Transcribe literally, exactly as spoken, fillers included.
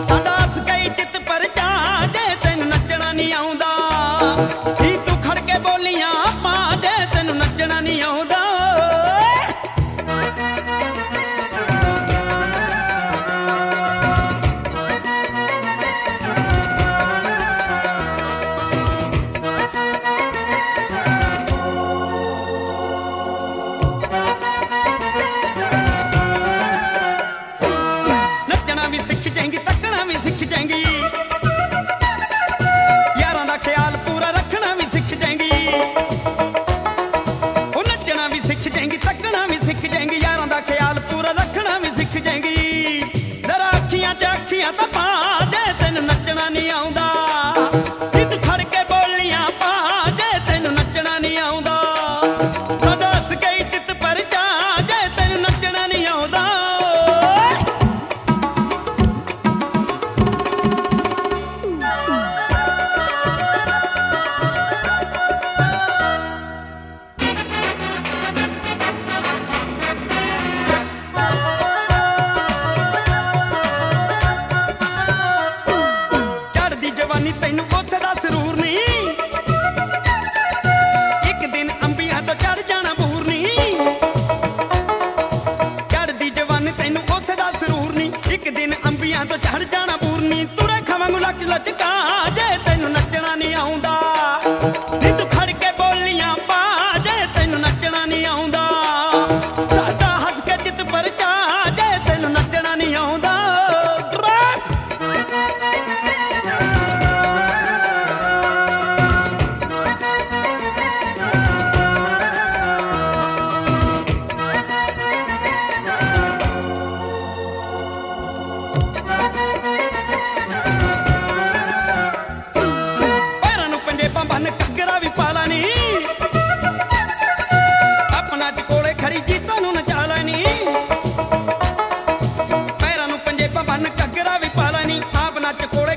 ਸਾਡਾ ਹੱਸ ਗਈ ਚਿੱਤ ਪਰਚਾ ਜੇ ਤੈਨੂੰ ਨੱਚਣਾ ਨਹੀਂ ਆਉਂਦਾ ਨੀ ਤੂੰ ਖੜ ਕੇ ਬੋਲੀਆਂ ਪਾ ਜੇ ਤੈਨੂੰ ਨੱਚਣਾ ਨਹੀਂ ਆਉਂਦਾ ਨੱਚਣਾ ਵੀ ਸਿੱਖ ਜਾਏਂਗੀ ਤੱਕਣਾ ਵੀ ਸਿੱਖ ਜਾਏਂਗੀ ਯਾਰਾਂ ਦਾ ਖਿਆਲ ਪੂਰਾ ਰੱਖਣਾ ਵੀ ਸਿੱਖ ਜਾਏਂਗੀ ਉਹ ਨੱਚਣਾ ਵੀ ਸਿੱਖ ਜਾਏਂਗੀ ਤੱਕਣਾ ਵੀ ਸਿੱਖ ਜਾਏਂਗੀ ਯਾਰਾਂ ਦਾ ਖਿਆਲ ਪੂਰਾ ਰੱਖਣਾ ਵੀ ਸਿੱਖ ਜਾਏਂਗੀ ਜ਼ਰਾ ਅੱਖੀਆਂ 'ਚ ਅੱਖੀਆਂ ਤਾਂ ਪਾ ਜੇ ਤੈਨੂੰ ਨੱਚਣਾ ਨਹੀਂ ਆਉਂਦਾ ਨੀ ਤੂੰ ਖੜ ਕੇ ਬੋਲੀਆਂ ਪਾ ਜੇ ਤੈਨੂੰ ਨੱਚਣਾ ਨਹੀਂ ਆਉਂਦਾ ਤਾਂ ਦੱਸ ਗਈ ਚਿੱਤ ਪਰਚਾ ਜੇ ਤੈਨੂੰ ਨੱਚਣਾ ਨਹੀਂ ਆਉਂਦਾ ਚੜ੍ਹਦੀ ਜਵਾਨੀ ਤੈਨੂੰ ਉਸੇ ਦਾ ਸਰੂਰ ਨੀ ਇੱਕ ਦਿਨ ਅੰਬੀਆਂ ਤੋਂ ਚੜ ਜਾਣਾ ਬੂਰ ਨੀ ਚੜ੍ਹਦੀ ਜਵਾਨੀ ਤੈਨੂੰ ਉਸੇ ਦਾ ਸਰੂਰ ਨੀ ਇੱਕ ਦਿਨ ਅੰਬੀਆਂ ਤੋਂ ਚੜ ਜਾਣਾ ਬੂਰ ਨੀ ਤੁਰੇ ਖਾਵਾਂਗੂ ਲੱਚ ਲਚਕਾ ਜੇ ਤੈਨੂੰ ਨੱਚਣਾ ਨਹੀਂ ਆਉਂਦਾ ਨੀ ਤੂੰ ਖੜ ਕੇ ਬੋਲੀਆਂ ਪਾ ਜੇ ਤੈਨੂੰ ਨੱਚਣਾ ਨਹੀਂ ਆਉਂਦਾ ਸਾਡਾ ਹੱਸ ਕੇ ਚਿੱਤ ਪਰਚਾ ਜੇ ਤੈਨੂੰ ਨੱਚਣਾ ਨਹੀਂ ਆਉਂਦਾ ਪੈਰਾਂ ਨੂੰ ਪੰਜੇਬਾਂ ਬੰਨ ਘੱਗਰਾ ਵੀ ਪਾ ਲਾ ਨੀ ਆਪਣਾ ਚ ਕੋਲੇ ਖੜੀ ਜੀਤਾਂ ਨੂੰ ਨਚਾ ਲੈ ਨੀ ਪੈਰਾਂ ਨੂੰ ਪੰਜੇਬਾਂ ਬੰਨ ਘੱਗਰਾ ਵੀ ਪਾ ਲਾ ਨੀ ਆਪ ਨੱਚ ਕੋਲੇ